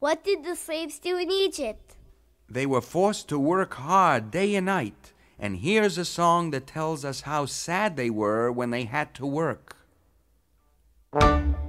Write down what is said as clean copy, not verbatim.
What did the slaves do in Egypt? They were forced to work hard day and night. And here's a song that tells us how sad they were when they had to work.